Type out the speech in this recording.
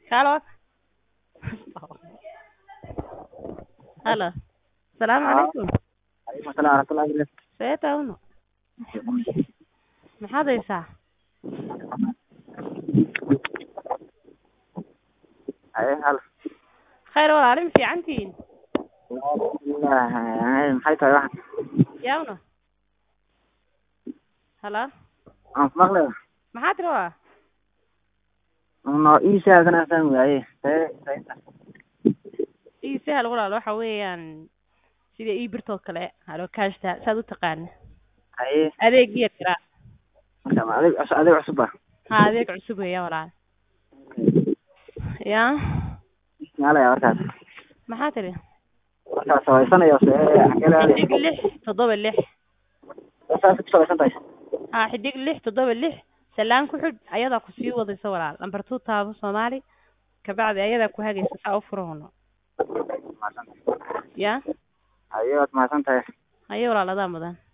Hello. Hello. السلام عليكم. عليكم السلام ورحمة الله وبركاته. سيتاونو maxaad haysaa هل khayr walaalin fiicantiin maxay tahay waxan yaawna hala aan maqlay maxaad rabaa no iisaadan aan waaye ii sahal walaal waxa weeyaan sida ii birtoo kale halo kaashta saad u taqaan haye adeegiya kira marka adeeg cusub ah ha adeeg cusub weeyaa walaal ya ismaalaya markaas maxaa tiri markaas sawaysanayo xidig 676 saas ku sabaysan tahay ha xidig 676 salaan ku xid ayada ku sii wadayso walaal number 2 taabo Soomaali ka bacdi ayada ku hagaysa saa u furano ya ayo ma san tahay ayo walaal adaa mudan